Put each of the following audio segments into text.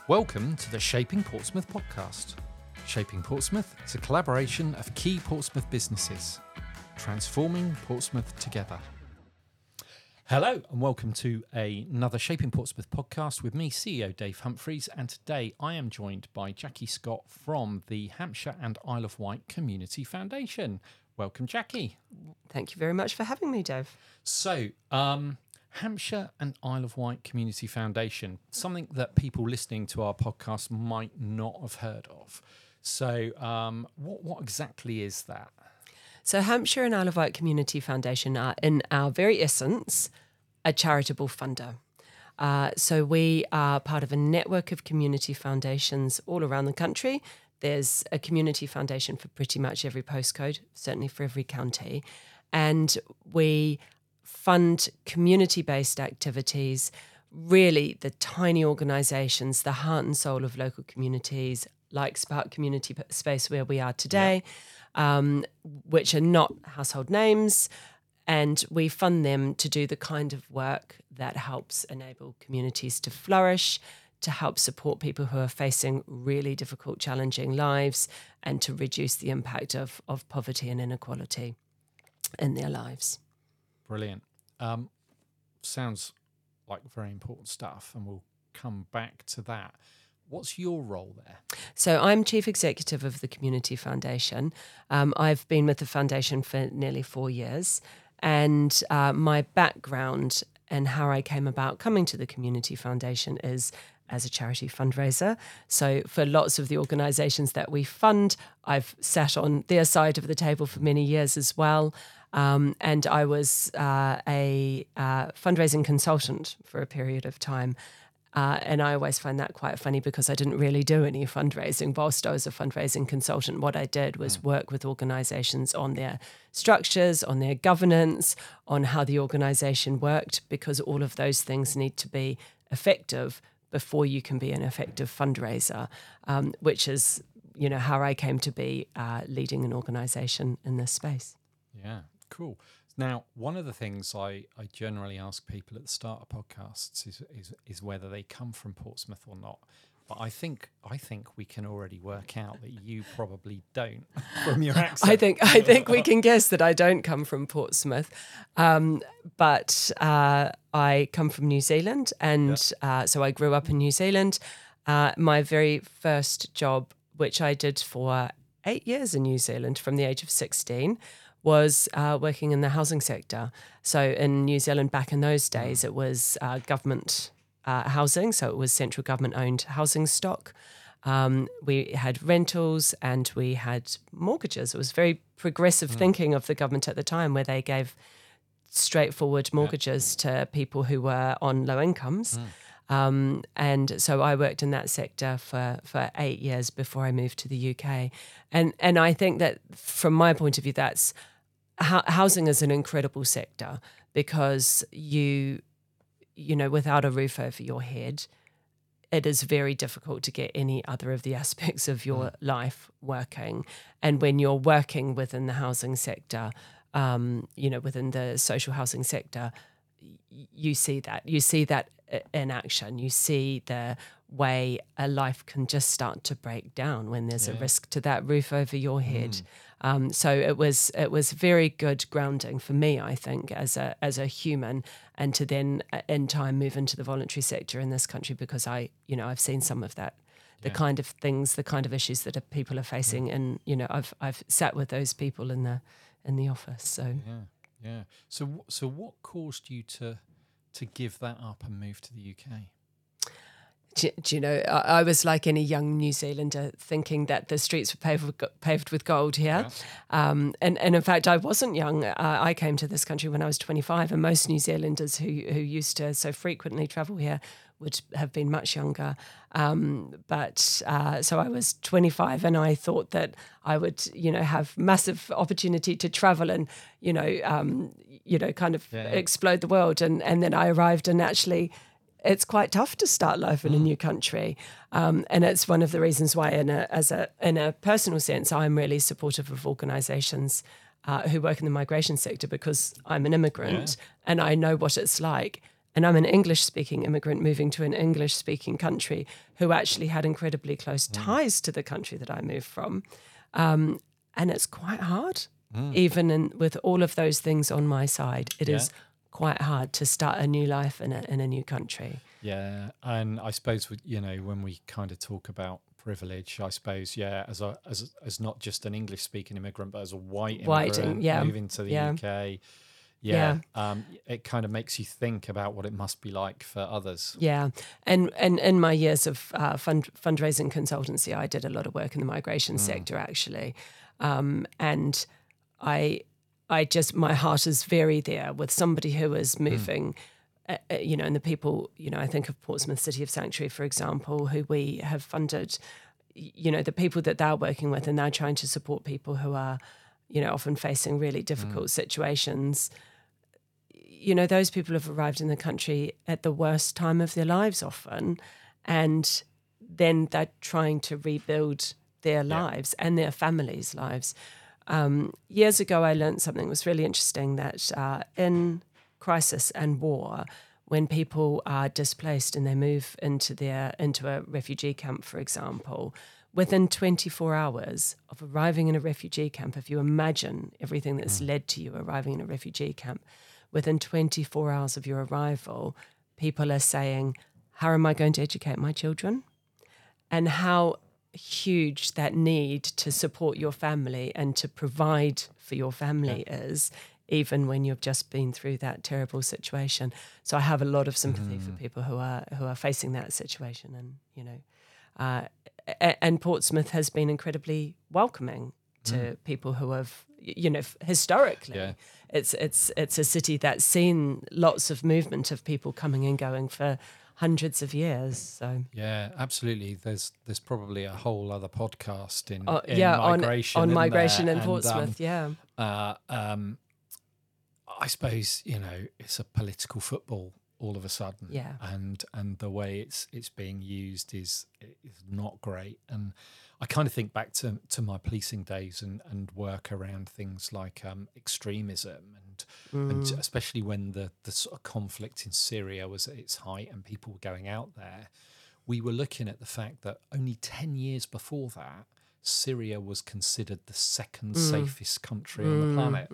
Welcome to the Shaping Portsmouth podcast. Shaping Portsmouth is a collaboration of key Portsmouth businesses, transforming Portsmouth together. Hello and welcome to another Shaping Portsmouth podcast with me, CEO Dave Humphreys, and today I am joined by Jackie Scott from the Hampshire and Isle of Wight Community Foundation. Welcome, Jackie. Thank you very much for having me, Dave. So, Hampshire and Isle of Wight Community Foundation, something that people listening to our podcast might not have heard of. So what exactly is that? So Hampshire and Isle of Wight Community Foundation are, in our very essence, a charitable funder. So we are part of a network of community foundations all around the country. There's a community foundation for pretty much every postcode, certainly for every county. And we fund community-based activities, really the tiny organisations, the heart and soul of local communities, like Spark Community Space where we are today, which are not household names, and we fund them to do the kind of work that helps enable communities to flourish, to help support people who are facing really difficult, challenging lives, and to reduce the impact of poverty and inequality in their lives. Brilliant. Sounds like very important stuff, and we'll come back to that. What's your role there? So I'm Chief Executive of the Community Foundation. I've been with the foundation for nearly 4 years, and my background and how I came about coming to the Community Foundation is as a charity fundraiser. So for lots of the organisations that we fund, I've sat on their side of the table for many years as well. And I was a fundraising consultant for a period of time. And I always find that quite funny because I didn't really do any fundraising. Whilst I was a fundraising consultant, what I did was work with organisations on their structures, on their governance, on how the organisation worked, because all of those things need to be effective before you can be an effective fundraiser, which is, how I came to be leading an organisation in this space. Yeah, cool. Now, one of the things I generally ask people at the start of podcasts is whether they come from Portsmouth or not. But I think we can already work out that you probably don't from your accent. I think we can guess that I don't come from Portsmouth, but I come from New Zealand, and so I grew up in New Zealand. My very first job, which I did for 8 years in New Zealand from the age of 16, was working in the housing sector. So in New Zealand back in those days, it was government housing, so it was central government-owned housing stock. We had rentals and we had mortgages. It was very progressive thinking of the government at the time, where they gave straightforward mortgages to people who were on low incomes. And so I worked in that sector for 8 years before I moved to the UK. And I think that from my point of view, that's housing is an incredible sector, because without a roof over your head, it is very difficult to get any other of the aspects of your life working. And when you're working within the housing sector, within the social housing sector, you see that in action. You see the way a life can just start to break down when there's a risk to that roof over your head. So it was very good grounding for me, I think, as a human, and to then in time move into the voluntary sector in this country, because I've seen some of that, the kind of things, the kind of issues that people are facing, and I've sat with those people in the office. So So what caused you to give that up and move to the UK? Do you know, I was like any young New Zealander, thinking that the streets were paved with gold here. And in fact, I wasn't young. I came to this country when I was 25, and most New Zealanders who used to so frequently travel here would have been much younger. So I was 25, and I thought that I would, have massive opportunity to travel and, explode the world. And then I arrived, and actually it's quite tough to start life in a new country. And it's one of the reasons why in a personal sense, I'm really supportive of organisations who work in the migration sector, because I'm an immigrant and I know what it's like. And I'm an English-speaking immigrant moving to an English-speaking country who actually had incredibly close ties to the country that I moved from. And it's quite hard, even with all of those things on my side. It is quite hard to start a new life in a new country. Yeah, and I suppose, when we kind of talk about privilege, I suppose, as not just an English-speaking immigrant, but as a white immigrant moving to the UK, it kind of makes you think about what it must be like for others. Yeah, and in my years of fundraising consultancy, I did a lot of work in the migration sector, actually, and I just, my heart is very there with somebody who is moving. And the people, I think of Portsmouth City of Sanctuary, for example, who we have funded, the people that they're working with, and they're trying to support people who are, often facing really difficult situations. Those people have arrived in the country at the worst time of their lives often, and then they're trying to rebuild their lives and their families' lives. Years ago, I learned something that was really interesting, that in crisis and war, when people are displaced and they move into a refugee camp, for example, within 24 hours of arriving in a refugee camp, if you imagine everything that's led to you arriving in a refugee camp, within 24 hours of your arrival, people are saying, how am I going to educate my children? And how huge that need to support your family and to provide for your family is, even when you've just been through that terrible situation. So I have a lot of sympathy for people who are facing that situation, and Portsmouth has been incredibly welcoming to people who have, historically, it's a city that's seen lots of movement of people coming and going for hundreds of years. So yeah, absolutely. There's probably a whole other podcast in migration on migration in and, Portsmouth. I suppose it's a political football all of a sudden, and the way it's being used is not great. And I kind of think back to my policing days and work around things like extremism and especially when the sort of conflict in Syria was at its height and people were going out there. We were looking at the fact that only 10 years before that, Syria was considered the second safest country on the planet.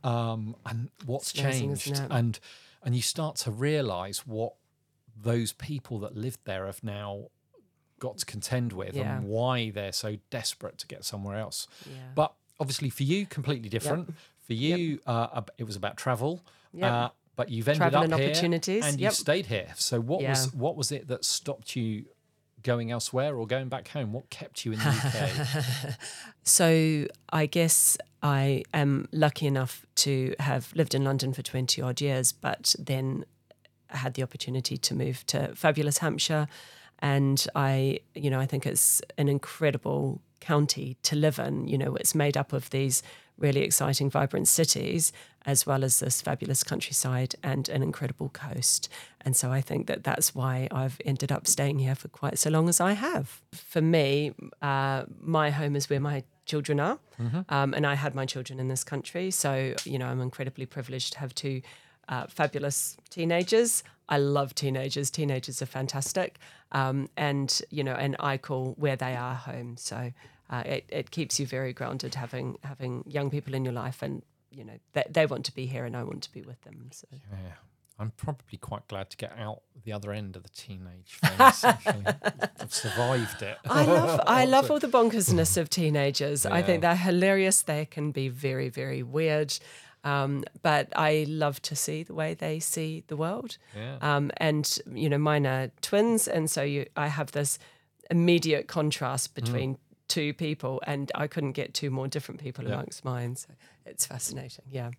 And what's changed? And you start to realise what those people that lived there have now got to contend with and why they're so desperate to get somewhere else. Yeah. But obviously for you, completely different. For you, it was about travel. But you've ended travel up and here opportunities. And you stayed here. So what was it that stopped you going elsewhere or going back home? What kept you in the UK? So I guess I am lucky enough to have lived in London for 20 odd years, but then I had the opportunity to move to fabulous Hampshire. And I think it's an incredible county to live in. It's made up of these really exciting, vibrant cities, as well as this fabulous countryside and an incredible coast. And so I think that that's why I've ended up staying here for quite so long as I have. For me, my home is where my children are. And I had my children in this country. So, I'm incredibly privileged to have two fabulous teenagers. I love teenagers. Teenagers are fantastic. And I call where they are home. So it keeps you very grounded having young people in your life, and they want to be here and I want to be with them. So yeah, I'm probably quite glad to get out the other end of the teenage phase. Actually, I've survived it. I love all the bonkersness of teenagers. I think they're hilarious. They can be very, very weird. But I love to see the way they see the world. And mine are twins, and so I have this immediate contrast between two people, and I couldn't get two more different people amongst mine. So it's fascinating. Yeah.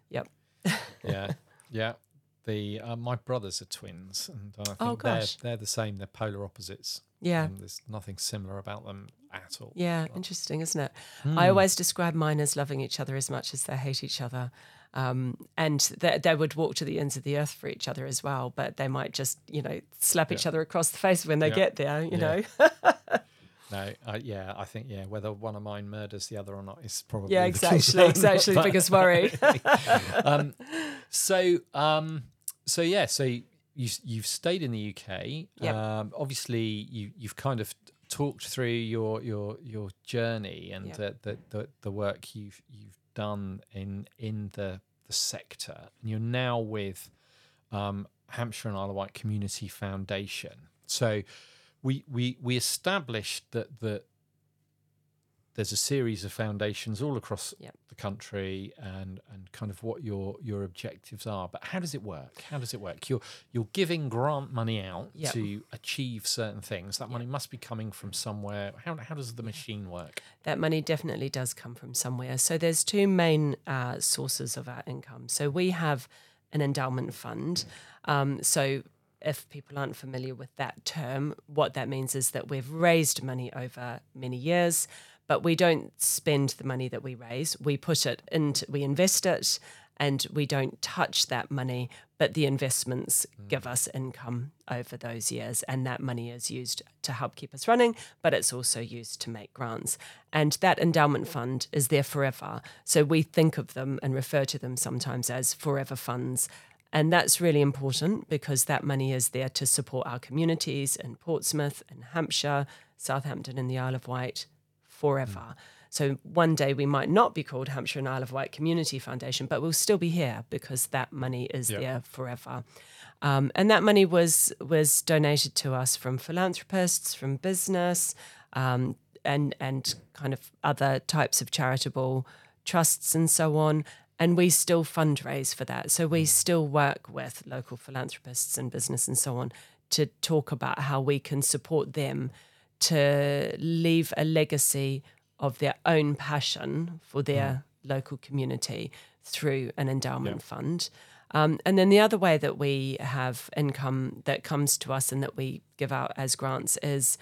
My brothers are twins, and I think they're the same. They're polar opposites. Yeah. There's nothing similar about them at all. Yeah, interesting, isn't it? I always describe mine as loving each other as much as they hate each other. And they would walk to the ends of the earth for each other as well, but they might just, slap each other across the face when they get there, know. No, I think, whether one of mine murders the other or not is probably exactly the biggest worry. So you've stayed in the UK. Yep. Obviously, you've kind of talked through your journey and the work you've done in the sector, and you're now with Hampshire and Isle of Wight Community Foundation. So we established that there's a series of foundations all across the country, and kind of what your objectives are. But how does it work? You're giving grant money out to achieve certain things. That money must be coming from somewhere. How does the machine work? That money definitely does come from somewhere. So there's two main sources of our income. So we have an endowment fund. So if people aren't familiar with that term, what that means is that we've raised money over many years, but we don't spend the money that we raise. We we invest it, and we don't touch that money, but the investments give us income over those years, and that money is used to help keep us running, but it's also used to make grants. And that endowment fund is there forever. So we think of them and refer to them sometimes as forever funds. And that's really important because that money is there to support our communities in Portsmouth and Hampshire, Southampton and the Isle of Wight forever. So one day we might not be called Hampshire and Isle of Wight Community Foundation, but we'll still be here because that money is there forever. And that money was donated to us from philanthropists, from business, and kind of other types of charitable trusts and so on. And we still fundraise for that. So we still work with local philanthropists and business and so on to talk about how we can support them to leave a legacy of their own passion for their local community through an endowment fund. And then the other way that we have income that comes to us and that we give out as grants is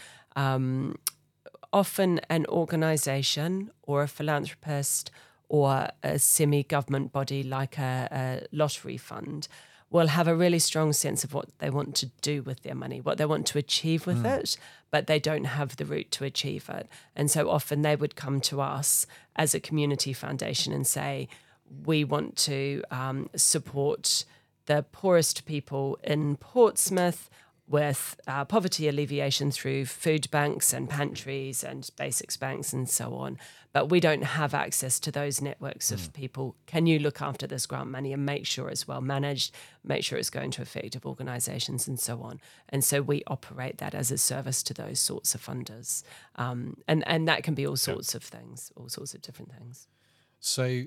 often an organisation or a philanthropist or a semi-government body like a lottery fund will have a really strong sense of what they want to do with their money, what they want to achieve with it, but they don't have the route to achieve it. And so often they would come to us as a community foundation and say, we want to support the poorest people in Portsmouth with poverty alleviation through food banks and pantries and basics banks and so on. But we don't have access to those networks of people. Can you look after this grant money and make sure it's well managed, make sure it's going to effective organisations and so on? And so we operate that as a service to those sorts of funders. And that can be all sorts of things, all sorts of different things. So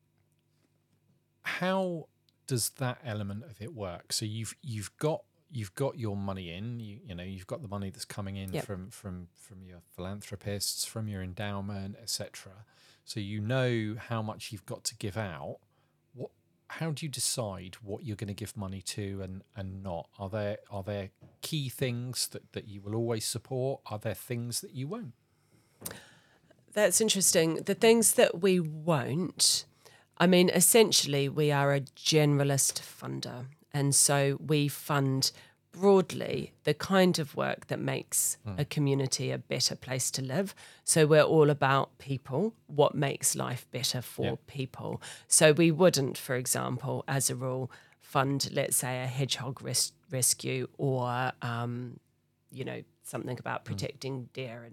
how does that element of it work? So you've got your money in, you've got the money that's coming in from your philanthropists, from your endowment, etc. So you know how much you've got to give out. How do you decide what you're going to give money to and not? Are there key things that you will always support? Are there things that you won't? That's interesting. The things that we won't, essentially we are a generalist funder. And so we fund broadly the kind of work that makes a community a better place to live. So we're all about people, what makes life better for people. So we wouldn't, for example, as a rule, fund, let's say, a hedgehog rescue or, something about protecting deer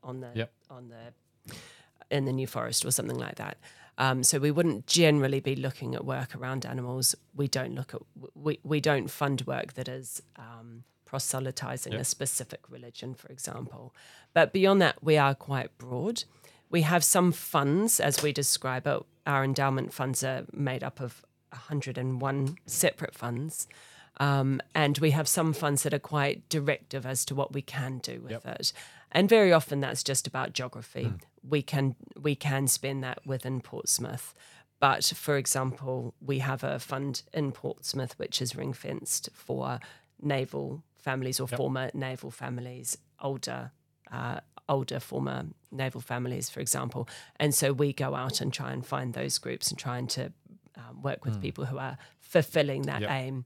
in the New Forest or something like that. So we wouldn't generally be looking at work around animals. We don't fund work that is proselytizing a specific religion, for example. But beyond that, we are quite broad. We have some funds, as we describe it. Our endowment funds are made up of 101 separate funds. And we have some funds that are quite directive as to what we can do with it. And very often that's just about geography. We can spend that within Portsmouth. But, for example, we have a fund in Portsmouth which is ring-fenced for naval families or former naval families, older former naval families, for example. And so we go out and try and find those groups and trying to work with people who are fulfilling that aim.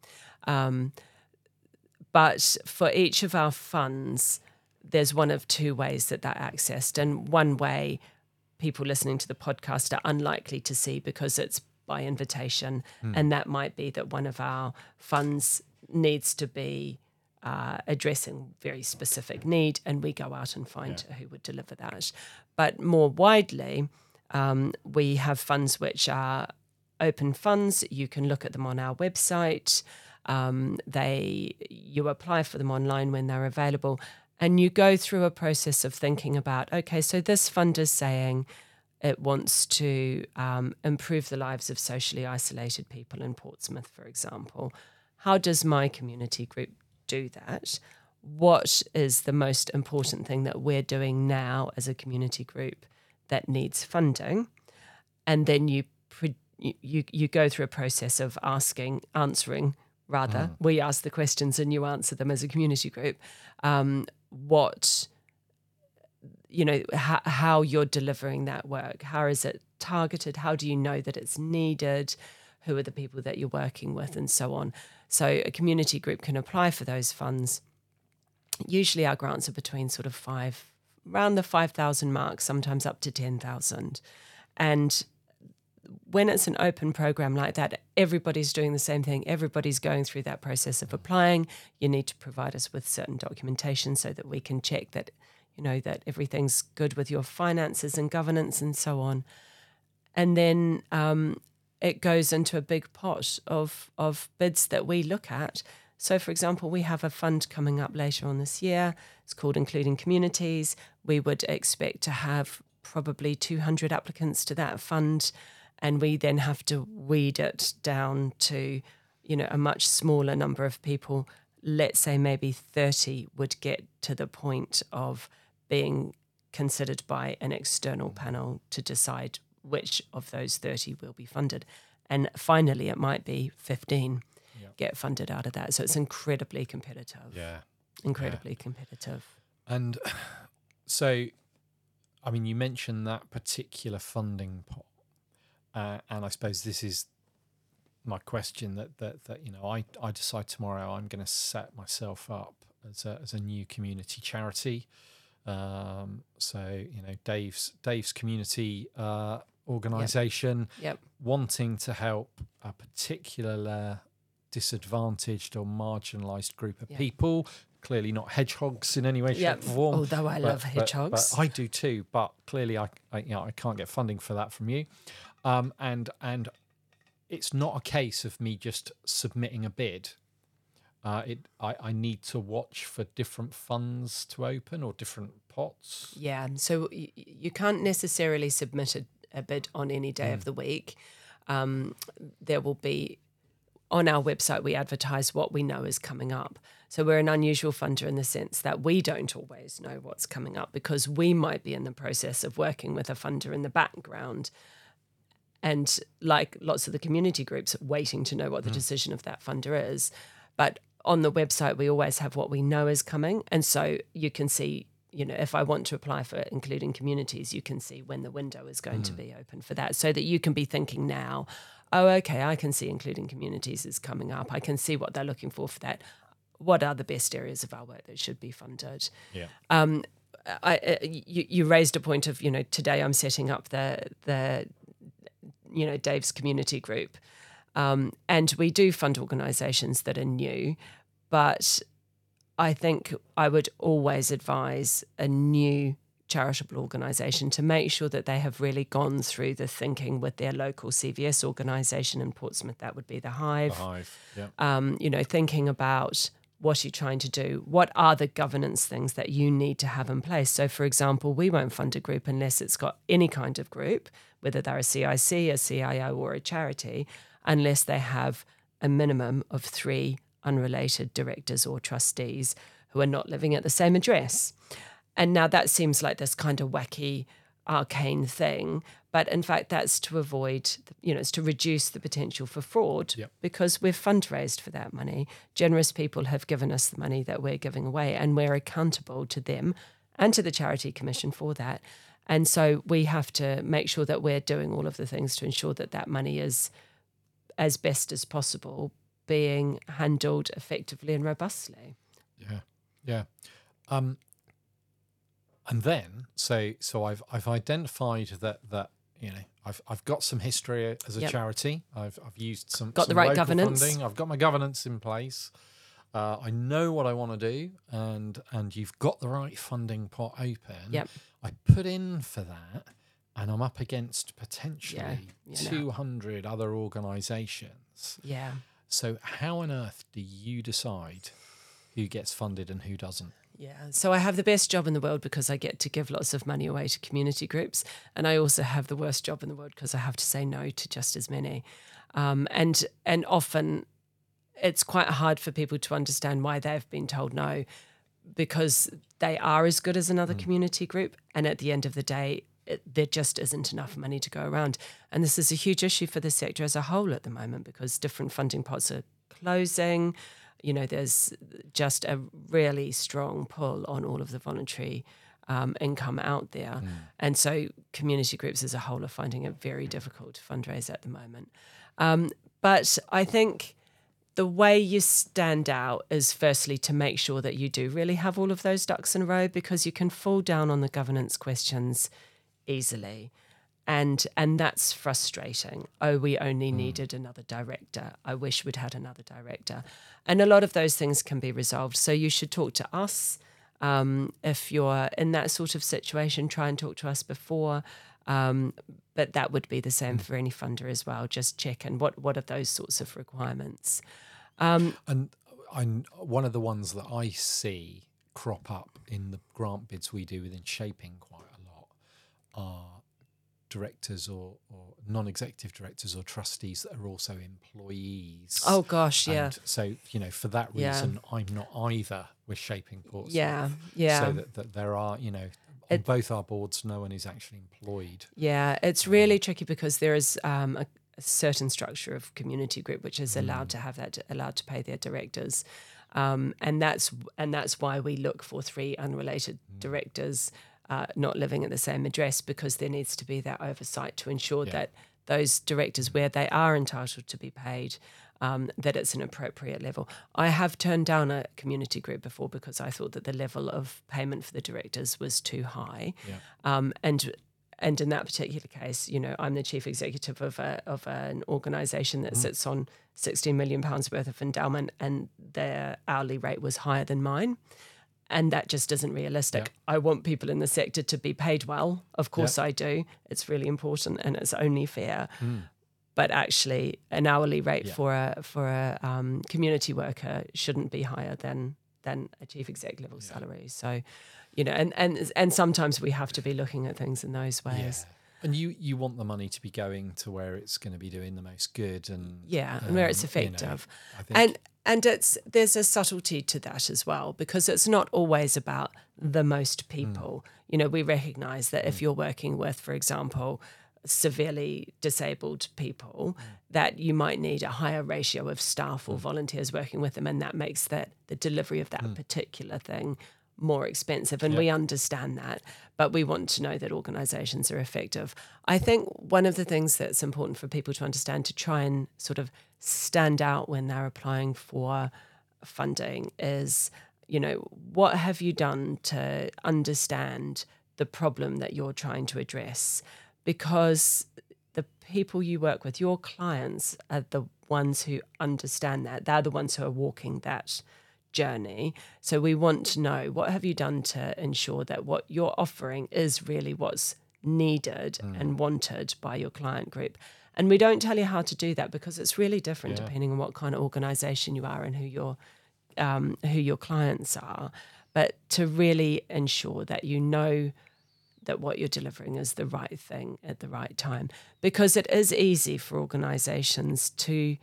But for each of our funds, there's one of two ways that accessed. And one way people listening to the podcast are unlikely to see because it's by invitation. And that might be that one of our funds needs to be addressing very specific need, and we go out and find who would deliver that. But more widely, we have funds which are open funds. You can look at them on our website. You apply for them online when they're available, and you go through a process of thinking about, okay, so this fund is saying it wants to improve the lives of socially isolated people in Portsmouth, for example. How does my community group do that? What is the most important thing that we're doing now as a community group that needs funding? And then you go through a process of answering. We ask the questions and you answer them as a community group. How you're delivering that work. How is it targeted? How do you know that it's needed? Who are the people that you're working with, and so on. So a community group can apply for those funds. Usually our grants are between sort of around the 5,000 mark, sometimes up to 10,000. And when it's an open program like that, everybody's doing the same thing. Everybody's going through that process of applying. You need to provide us with certain documentation so that we can check that, that everything's good with your finances and governance and so on. And then it goes into a big pot of bids that we look at. So, for example, we have a fund coming up later on this year. It's called Including Communities. We would expect to have probably 200 applicants to that fund, and we then have to weed it down to, a much smaller number of people. Let's say maybe 30 would get to the point of being considered by an external panel to decide which of those 30 will be funded. And finally, it might be 15 get funded out of that. So it's incredibly competitive. Yeah. Incredibly competitive. And so, I mean, you mentioned that particular funding pot. And I suppose this is my question that I decide tomorrow I'm going to set myself up as a new community charity. Dave's community organisation, wanting to help a particular disadvantaged or marginalised group of people. Clearly not hedgehogs in any way, shape, or form. Although I love hedgehogs, but I do too. But clearly, I can't get funding for that from you, and it's not a case of me just submitting a bid. I need to watch for different funds to open or different pots. Yeah, so you can't necessarily submit a bid on any day of the week. There will be, on our website, we advertise what we know is coming up. So we're an unusual funder in the sense that we don't always know what's coming up because we might be in the process of working with a funder in the background. And like lots of the community groups, waiting to know what the decision of that funder is. But on the website, we always have what we know is coming. And so you can see, if I want to apply for Including Communities, you can see when the window is going to be open for that, so that you can be thinking now, oh, okay, I can see Including Communities is coming up. I can see what they're looking for that. What are the best areas of our work that should be funded? Yeah. You raised a point of, today I'm setting up the Dave's community group. And we do fund organisations that are new, but I think I would always advise a new charitable organisation to make sure that they have really gone through the thinking with their local CVS organisation in Portsmouth. That would be the Hive. The Hive, yeah. Thinking about what you're trying to do. What are the governance things that you need to have in place? So, for example, we won't fund a group unless it's got any kind of group, whether they're a CIC, a CIO or a charity, unless they have a minimum of 3 unrelated directors or trustees who are not living at the same address. And now that seems like this kind of wacky, arcane thing, but in fact that's to avoid, it's to reduce the potential for fraud, because we've fundraised for that money. Generous people have given us the money that we're giving away, and we're accountable to them and to the Charity Commission for that. And so we have to make sure that we're doing all of the things to ensure that that money is, as best as possible, being handled effectively and robustly. Yeah. And then, so I've identified that I've got some history as a charity. I've used some the right local governance funding. I've got my governance in place. I know what I want to do, and you've got the right funding pot open. Yep. I put in for that, and I'm up against potentially Yeah, 200 other organisations. Yeah. So how on earth do you decide who gets funded and who doesn't? Yeah. So I have the best job in the world because I get to give lots of money away to community groups. And I also have the worst job in the world because I have to say no to just as many. And often it's quite hard for people to understand why they've been told no, because they are as good as another community group. And at the end of the day, there just isn't enough money to go around. And this is a huge issue for the sector as a whole at the moment because different funding pots are closing. You know, there's just a really strong pull on all of the voluntary income out there. And so community groups as a whole are finding it very difficult to fundraise at the moment. But I think the way you stand out is firstly to make sure that you do really have all of those ducks in a row, because you can fall down on the governance questions easily. And that's frustrating. Oh, we only needed another director. I wish we'd had another director. And a lot of those things can be resolved. So you should talk to us. If you're in that sort of situation, try and talk to us before. But that would be the same for any funder as well. Just check in what are those sorts of requirements. And one of the ones that I see crop up in the grant bids we do within Shaping quite a lot are directors or non-executive directors or trustees that are also employees. Oh gosh, yeah. And so, you know, for that reason, I'm not either with Shaping Portsmouth. Yeah. So that there are, you know, on both our boards, no one is actually employed. Yeah, it's really tricky because there is a certain structure of community group which is allowed to have that, allowed to pay their directors, and that's why we look for 3 unrelated directors not living at the same address, because there needs to be that oversight to ensure that those directors, where they are entitled to be paid, that it's an appropriate level. I have turned down a community group before because I thought that the level of payment for the directors was too high. Yeah. And in that particular case, you know, I'm the chief executive of an organisation that sits on £16 million worth of endowment, and their hourly rate was higher than mine. And that just isn't realistic. Yeah. I want people in the sector to be paid well. Of course I do. It's really important and it's only fair. But actually, an hourly rate for a community worker shouldn't be higher than a chief exec level salary. So, you know, and sometimes we have to be looking at things in those ways. Yeah. And you want the money to be going to where it's going to be doing the most good, and and where it's effective. You know, I think and there's a subtlety to that as well, because it's not always about the most people. You know, we recognise that if you're working with, for example, severely disabled people, that you might need a higher ratio of staff or volunteers working with them, and that makes the delivery of that particular thing more expensive, and we understand that, but we want to know that organisations are effective. I think one of the things that's important for people to understand, to try and sort of stand out when they're applying for funding, is, you know, what have you done to understand the problem that you're trying to address? Because the people you work with, your clients, are the ones who understand that. They're the ones who are walking that journey. So we want to know, what have you done to ensure that what you're offering is really what's needed and wanted by your client group? And we don't tell you how to do that because it's really different depending on what kind of organisation you are and who your clients are. But to really ensure that you know that what you're delivering is the right thing at the right time, because it is easy for organisations to.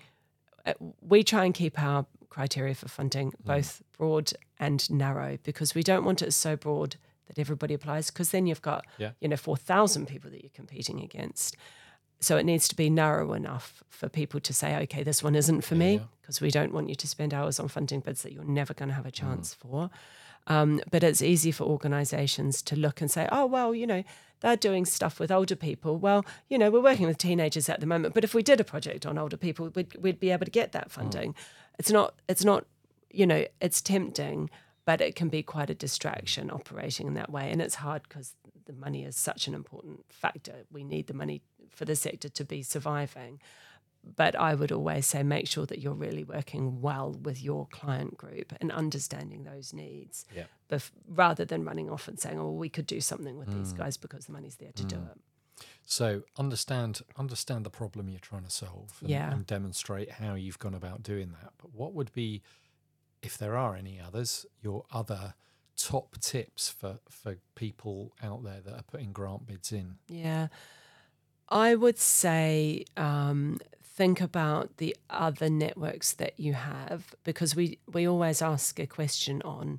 We try and keep our criteria for funding both broad and narrow, because we don't want it so broad that everybody applies, because then you've got 4,000 people that you're competing against. So it needs to be narrow enough for people to say, okay, this one isn't for me, because we don't want you to spend hours on funding bids that you're never going to have a chance for. But it's easy for organisations to look and say, oh, well, you know, they're doing stuff with older people. Well, you know, we're working with teenagers at the moment, but if we did a project on older people, we'd be able to get that funding. It's not, you know, it's tempting, but it can be quite a distraction operating in that way. And it's hard because the money is such an important factor. We need the money for the sector to be surviving. But I would always say make sure that you're really working well with your client group and understanding those needs, rather than running off and saying, "Oh, we could do something with these guys because the money's there to do it." So understand the problem you're trying to solve, and demonstrate how you've gone about doing that. But what would be, if there are any others, your other top tips for people out there that are putting grant bids in? Yeah, I would say think about the other networks that you have, because we always ask a question on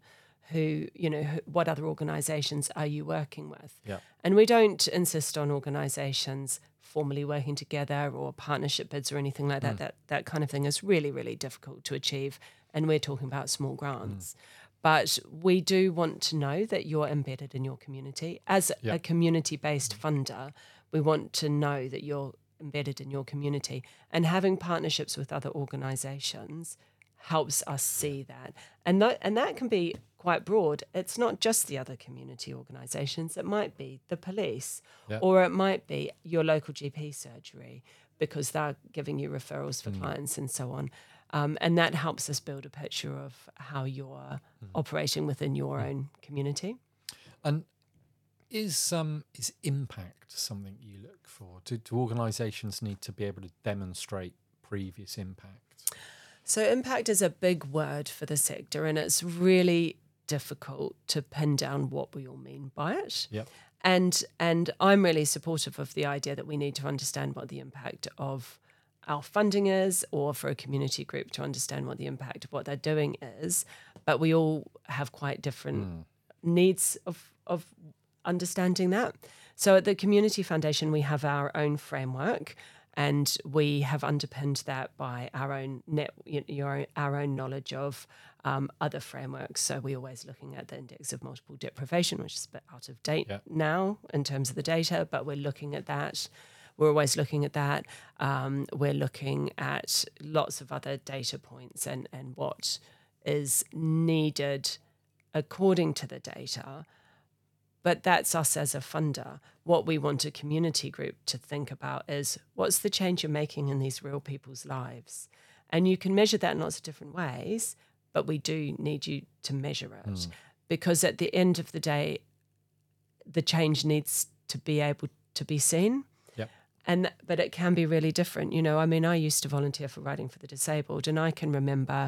what other organisations are you working with? Yeah. And we don't insist on organisations formally working together or partnership bids or anything like that. That kind of thing is really, really difficult to achieve. And we're talking about small grants. But we do want to know that you're embedded in your community. As a community-based funder, we want to know that you're embedded in your community. And having partnerships with other organisations helps us see that. And that can be quite broad. It's not just the other community organisations. It might be the police, or it might be your local GP surgery, because they're giving you referrals for clients and so on. And that helps us build a picture of how you're operating within your own community. And is impact something you look for? Do organisations need to be able to demonstrate previous impact? So impact is a big word for the sector, and it's really difficult to pin down what we all mean by it. Yep. And I'm really supportive of the idea that we need to understand what the impact of our funding is, or for a community group to understand what the impact of what they're doing is. But we all have quite different needs of understanding that. So at the Community Foundation, we have our own framework, and we have underpinned that by our own our own knowledge of other frameworks. So we're always looking at the index of multiple deprivation, which is a bit out of date now in terms of the data, but we're looking at that. We're always looking at that. We're looking at lots of other data points and what is needed according to the data. But that's us as a funder. What we want a community group to think about is, what's the change you're making in these real people's lives? And you can measure that in lots of different ways, but we do need you to measure it. Because at the end of the day, the change needs to be able to be seen. But it can be really different. I mean, I used to volunteer for Riding for the Disabled, and I can remember,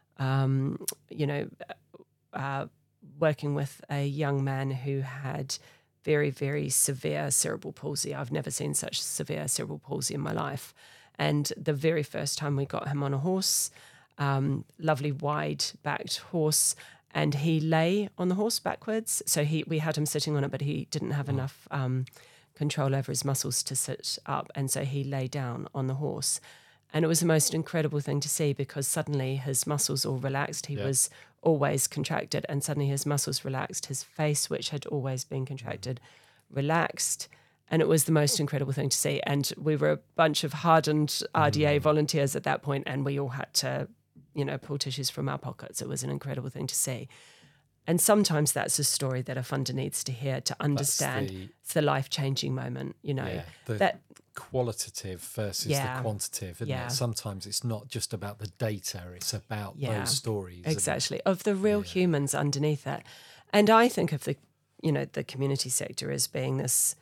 working with a young man who had very, very severe cerebral palsy. I've never seen such severe cerebral palsy in my life. And the very first time we got him on a horse, lovely wide-backed horse, and he lay on the horse backwards. So we had him sitting on it, but he didn't have enough control over his muscles to sit up, and so he lay down on the horse. And it was the most incredible thing to see, because suddenly his muscles all relaxed. He was always contracted, and suddenly his muscles relaxed. His face, which had always been contracted, relaxed. And it was the most incredible thing to see. And we were a bunch of hardened RDA volunteers at that point, and we all had to, pull tissues from our pockets. It was an incredible thing to see. And sometimes that's a story that a funder needs to hear to understand it's the life-changing moment, that qualitative versus the quantitative, isn't it? Sometimes it's not just about the data, it's about those stories. Exactly, of the real humans underneath it. And I think of the community sector as being this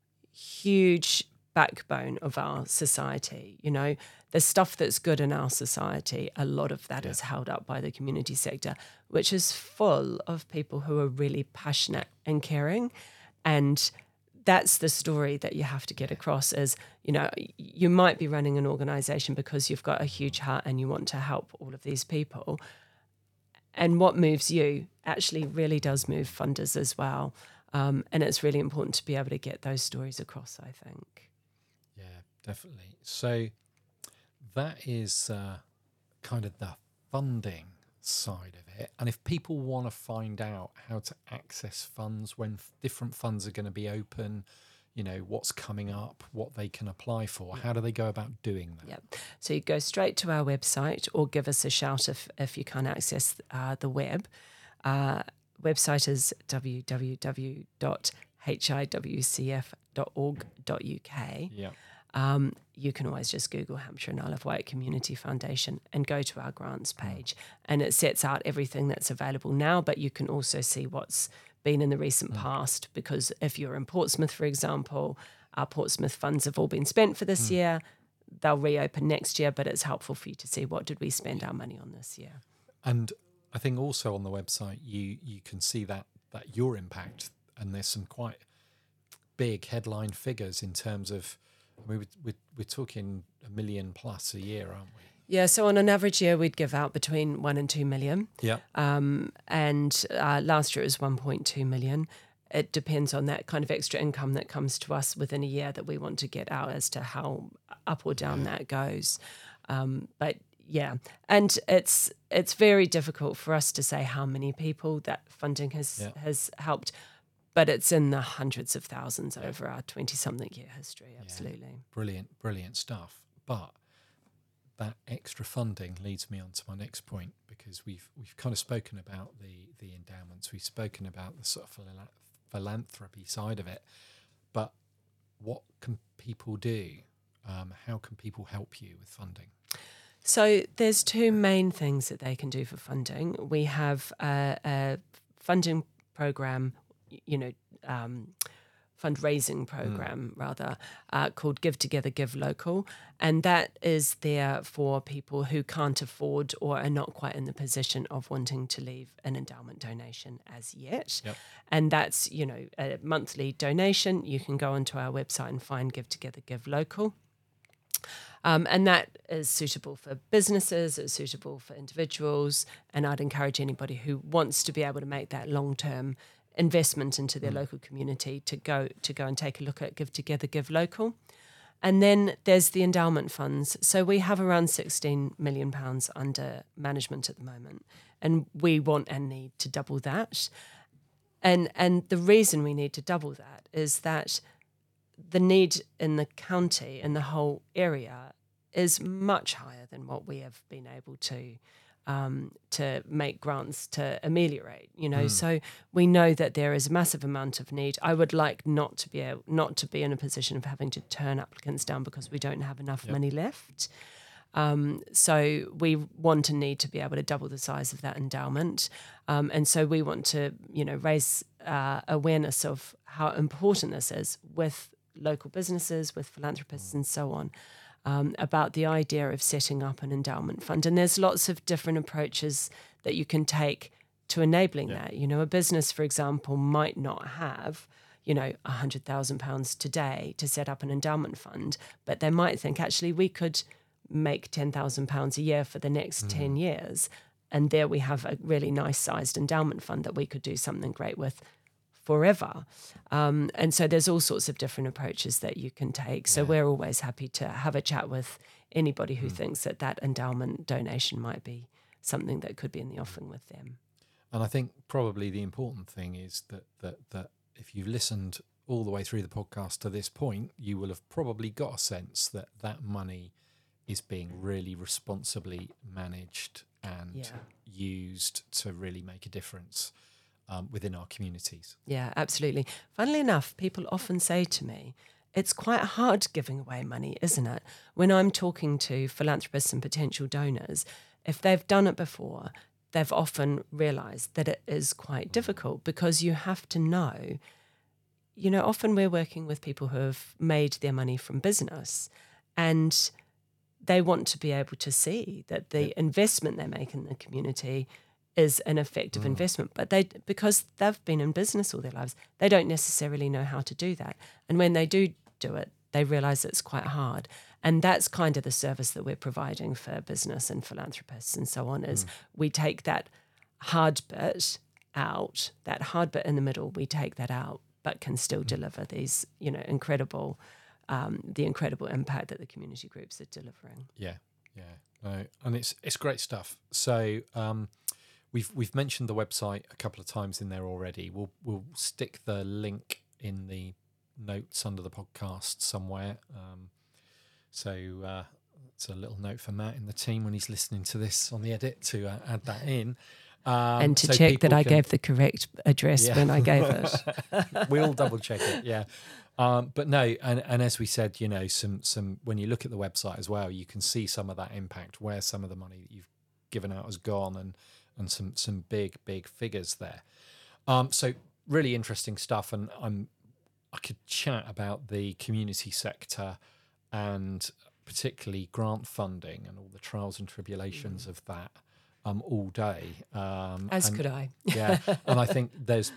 huge backbone of our society. The stuff that's good in our society, a lot of that is held up by the community sector, which is full of people who are really passionate and caring. And that's the story that you have to get across is, you might be running an organisation because you've got a huge heart and you want to help all of these people. And what moves you actually really does move funders as well. And it's really important to be able to get those stories across, I think. Yeah, definitely. So that is kind of the funding side of it. And if people want to find out how to access funds when different funds are going to be open, what's coming up, what they can apply for, how do they go about doing that? Yep. So you go straight to our website, or give us a shout if you can't access the web. Website is www.hiwcf.org.uk. Yeah. you can always just Google Hampshire and Isle of Wight Community Foundation and go to our grants page, and it sets out everything that's available now, but you can also see what's been in the recent past, because if you're in Portsmouth, for example, our Portsmouth funds have all been spent for this year. They'll reopen next year, but it's helpful for you to see what did we spend our money on this year. And I think also on the website you can see that your impact, and there's some quite big headline figures in terms of, I mean, we're talking $1 million plus a year, aren't we? Yeah, so on an average year, we'd give out between 1 and 2 million. Yeah. And last year it was 1.2 million. It depends on that kind of extra income that comes to us within a year that we want to get out as to how up or down that goes. But yeah, and it's very difficult for us to say how many people that funding has helped, but it's in the hundreds of thousands over our 20-something year history, absolutely. Yeah. Brilliant stuff. But that extra funding leads me on to my next point, because we've kind of spoken about the endowments, we've spoken about the sort of philanthropy side of it, but what can people do? How can people help you with funding? So there's two main things that they can do for funding. We have a funding program, fundraising program rather, called Give Together, Give Local, and that is there for people who can't afford or are not quite in the position of wanting to leave an endowment donation as yet. Yep. And that's, a monthly donation. You can go onto our website and find Give Together, Give Local. And that is suitable for businesses, it's suitable for individuals, and I'd encourage anybody who wants to be able to make that long-term investment into their local community to go and take a look at Give Together, Give Local. And then there's the endowment funds. So we have around £16 million under management at the moment, and we want and need to double that. And the reason we need to double that is that the need in the county and the whole area is much higher than what we have been able to make grants to ameliorate. So we know that there is a massive amount of need. I would like not to be in a position of having to turn applicants down because we don't have enough money left. So we want and need to be able to double the size of that endowment. And so we want to, raise awareness of how important this is with local businesses, with philanthropists and so on, about the idea of setting up an endowment fund. And there's lots of different approaches that you can take to enabling that. A business, for example, might not have, £100,000 today to set up an endowment fund, but they might think, actually, we could make £10,000 a year for the next 10 years. And there we have a really nice sized endowment fund that we could do something great with forever. And so there's all sorts of different approaches that you can take. So we're always happy to have a chat with anybody who thinks that endowment donation might be something that could be in the offing with them. And I think probably the important thing is that if you've listened all the way through the podcast to this point, you will have probably got a sense that money is being really responsibly managed and used to really make a difference within our communities. Yeah, absolutely. Funnily enough, people often say to me, it's quite hard giving away money, isn't it? When I'm talking to philanthropists and potential donors, if they've done it before, they've often realised that it is quite difficult because you have to know, often we're working with people who have made their money from business, and they want to be able to see that the investment they make in the community is an effective investment, but because they've been in business all their lives, they don't necessarily know how to do that. And when they do it, they realise it's quite hard. And that's kind of the service that we're providing for business and philanthropists and so on, is we take that hard bit out, that hard bit in the middle, we take that out, but can still deliver these, incredible, the incredible impact that the community groups are delivering. Yeah. And it's great stuff. So we've mentioned the website a couple of times in there already. We'll stick the link in the notes under the podcast somewhere. So it's a little note for Matt in the team when he's listening to this on the edit to add that in. And to so check that people I gave the correct address when I gave it. We'll double check it, yeah. But no, and as we said, you know, some when you look at the website as well, you can see some of that impact, where some of the money that you've given out has gone, and some big figures there. So really interesting stuff, and I could chat about the community sector and particularly grant funding and all the trials and tribulations of that all day. As could I. Yeah, and I think there's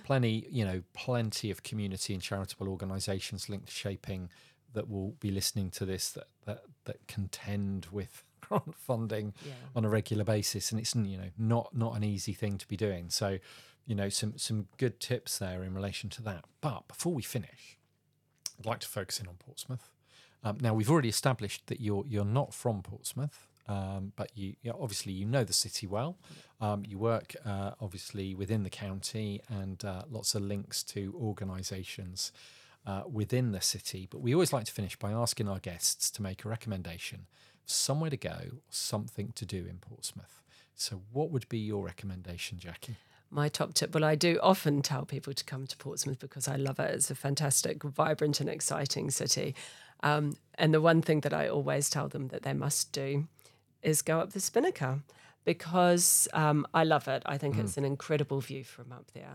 plenty of community and charitable organisations linked to Shaping that will be listening to this that contend with grant funding on a regular basis, and it's not an easy thing to be doing. So, some good tips there in relation to that. But before we finish, I'd like to focus in on Portsmouth. Now, we've already established that you're not from Portsmouth. But you obviously you know the city well. You work obviously within the county, and lots of links to organisations within the city. But we always like to finish by asking our guests to make a recommendation, somewhere to go, something to do in Portsmouth. So what would be your recommendation, Jackie? My top tip, well, I do often tell people to come to Portsmouth because I love it. It's a fantastic, vibrant and exciting city. And the one thing that I always tell them that they must do is go up the Spinnaker, because I love it. I think it's an incredible view from up there.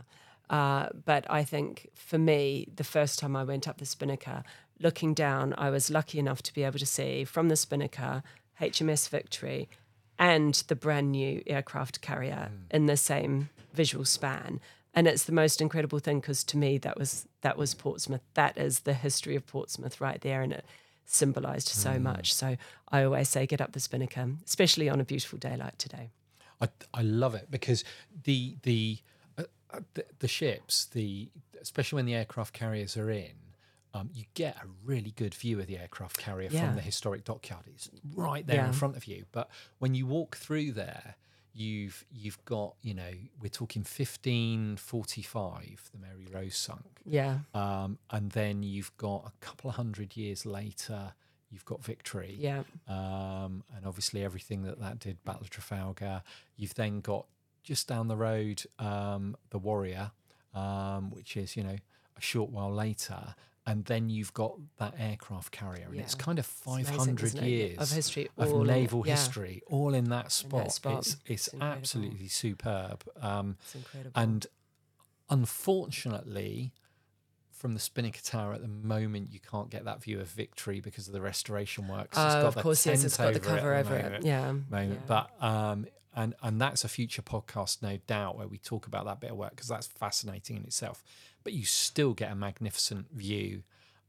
But I think for me, the first time I went up the Spinnaker, looking down, I was lucky enough to be able to see from the Spinnaker HMS Victory and the brand new aircraft carrier in the same visual span. And it's the most incredible thing, because to me, that was Portsmouth. That is the history of Portsmouth right there, and it symbolised so much. So I always say get up the Spinnaker, especially on a beautiful day like today. I love it, because the ships, especially when the aircraft carriers are in, you get a really good view of the aircraft carrier from the historic dockyard. It's right there in front of you. But when you walk through there, you've got, we're talking 1545, the Mary Rose sunk. Yeah. And then you've got a couple of hundred years later, you've got Victory. Yeah. And obviously everything that did, Battle of Trafalgar. You've then got just down the road, the Warrior, which is, a short while later. And then you've got that aircraft carrier, and it's kind of 500 years of history, of naval history, all in that spot. It's absolutely superb. It's incredible. And unfortunately, from the Spinnaker Tower at the moment, you can't get that view of Victory because of the restoration works. Of course, yes, it's got the cover over it. Yeah. But and that's a future podcast, no doubt, where we talk about that bit of work, because that's fascinating in itself. But you still get a magnificent view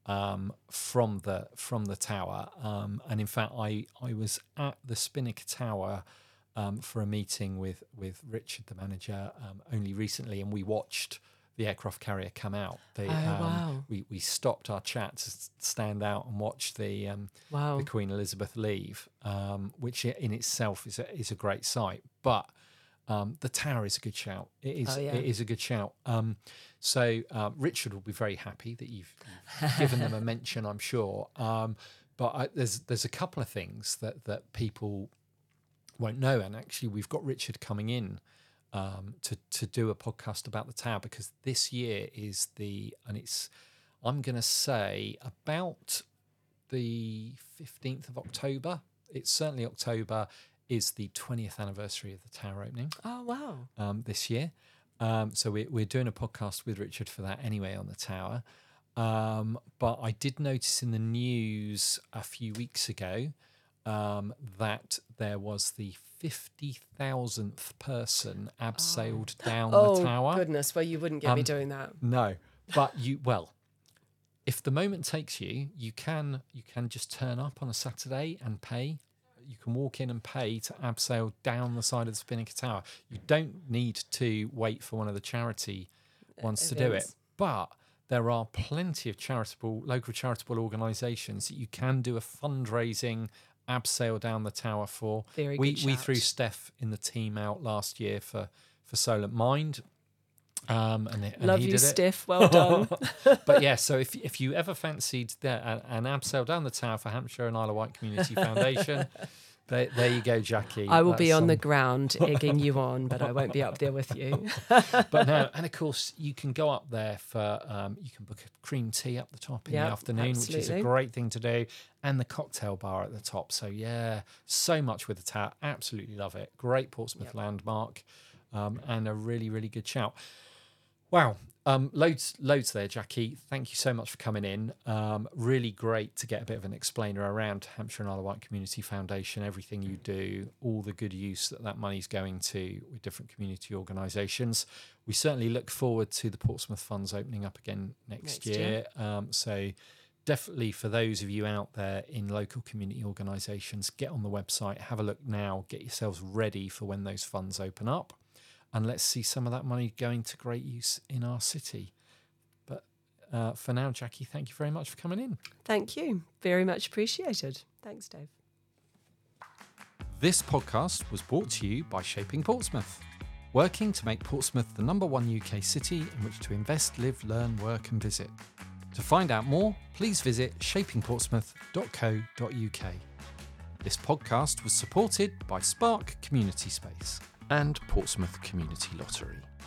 from the tower. And in fact, I was at the Spinnaker Tower for a meeting with Richard, the manager, only recently, and we watched the aircraft carrier come out. Wow. We stopped our chat to stand out and watch the Queen Elizabeth leave, which in itself is a great sight. But the tower is a good shout. It is a good shout. So Richard will be very happy that you've given them a mention, I'm sure. But there's a couple of things that people won't know, and actually we've got Richard coming in to do a podcast about the tower, because this year I'm going to say about the 15th of October. It's certainly October is the 20th anniversary of the tower opening. Oh, wow. This year. So we're doing a podcast with Richard for that anyway on the tower. But I did notice in the news a few weeks ago that there was the 50,000th person abseiled down the tower. Oh, goodness. Well, you wouldn't get me doing that. No. But if the moment takes you, you can just turn up on a Saturday and pay. You can walk in and pay to abseil down the side of the Spinnaker Tower. You don't need to wait for one of the charity ones to do it. But there are plenty of local charitable organisations that you can do a fundraising abseil down the tower for. We threw Steph in the team out last year for Solent Mind. And love he you, did Steph. Well done. But yeah, so if you ever fancied an abseil down the tower for Hampshire and Isle of Wight Community Foundation, There you go, Jackie. I will be on the ground egging you on, but I won't be up there with you. But no, and of course, you can go up there for, you can book a cream tea up the top in the afternoon, absolutely. which is a great thing to do, and the cocktail bar at the top. So yeah, so much with the Tower. Absolutely love it. Great Portsmouth landmark, and a really, really good shout. Wow. Loads there, Jackie. Thank you so much for coming in. Really great to get a bit of an explainer around Hampshire and Isle of Wight Community Foundation, everything you do, all the good use that money's going to with different community organisations. We certainly look forward to the Portsmouth funds opening up again next year. So definitely for those of you out there in local community organisations, get on the website, have a look now, get yourselves ready for when those funds open up. And let's see some of that money going to great use in our city. But for now, Jackie, thank you very much for coming in. Thank you. Very much appreciated. Thanks, Dave. This podcast was brought to you by Shaping Portsmouth, working to make Portsmouth the #1 UK city in which to invest, live, learn, work and visit. To find out more, please visit shapingportsmouth.co.uk. This podcast was supported by Spark Community Space and Portsmouth Community Lottery.